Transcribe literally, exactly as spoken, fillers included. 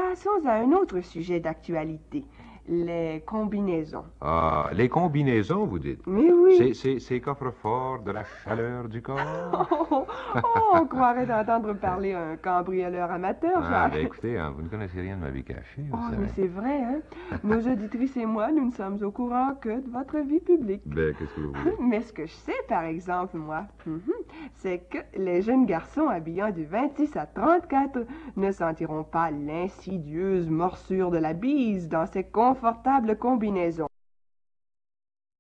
Passons à un autre sujet d'actualité, les combinaisons. Ah, les combinaisons, vous dites? Mais oui. C'est, c'est, ces coffres-forts de la chaleur du corps? Oh, oh, on croirait d'entendre parler un cambrioleur amateur, Ah, Jacques. ben écoutez, hein, vous ne connaissez rien de ma vie cachée, vous Oh, savez. mais c'est vrai, hein? Nos auditrices et moi, nous ne sommes au courant que de votre vie publique. Ben, qu'est-ce que vous voulez? Mais ce que je sais, par exemple, moi, mhm, c'est que les jeunes garçons habillant du vingt-six à trente-quatre ne sentiront pas l'insidieuse morsure de la bise dans ces confortables combinaisons.